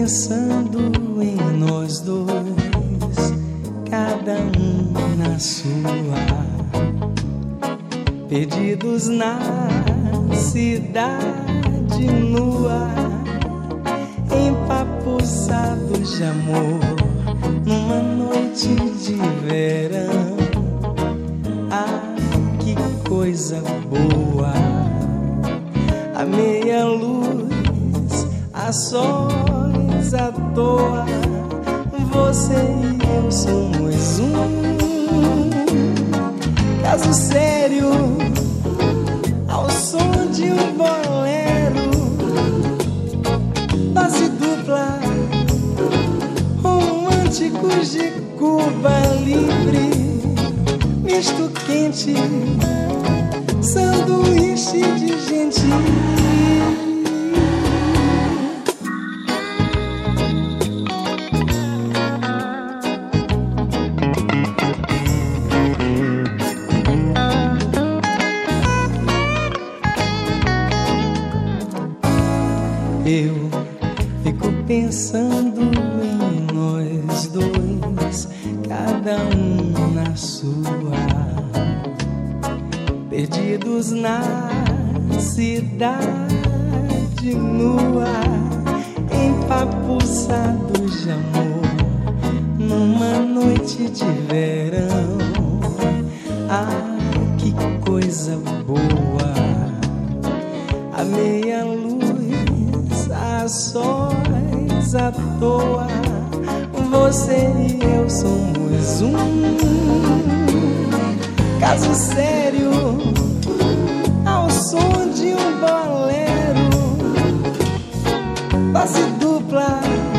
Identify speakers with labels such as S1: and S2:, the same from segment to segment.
S1: pensando em nós dois, cada um na sua, perdidos na cidade nua, empapuçados de amor, numa noite de verão. Ah, que coisa boa! A meia luz, a sós à toa, você e eu somos caso sério, ao som de um bolero, dose dupla, românticos de Cuba Livre, misto quente, sanduíche de gente. Eu fico pensando em nós dois, cada um na sua, perdidos na cidade nua, empapuçados de amor, numa noite de verão. Ah, que coisa boa! A meia luz, a sós à toa, você e eu somos caso sério, ao som de um bolero, dose dupla,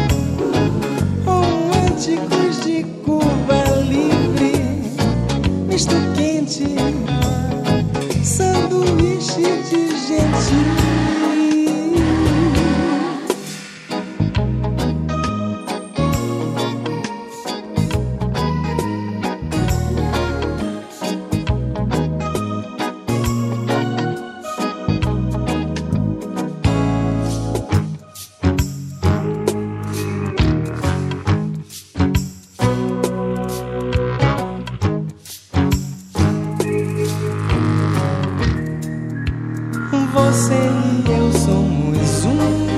S1: românticos de Cuba Livre, misto quente, sanduíche de gente. Você e eu somos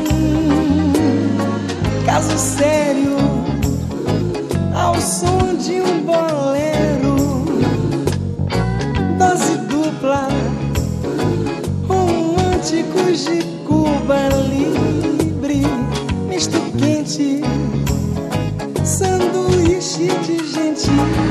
S1: caso sério, ao som de um bolero, dose dupla, românticos de Cuba Livre, misto quente, sanduíche de gente.